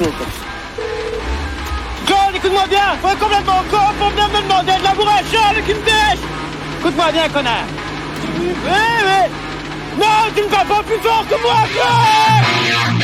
chaud comme ça. John, écoute-moi bien, faut être complètement con pour venir me demander de labourer un champ avec une bêche. Écoute-moi bien, connard. Oui. Non, tu ne vas pas plus fort que moi, quoi.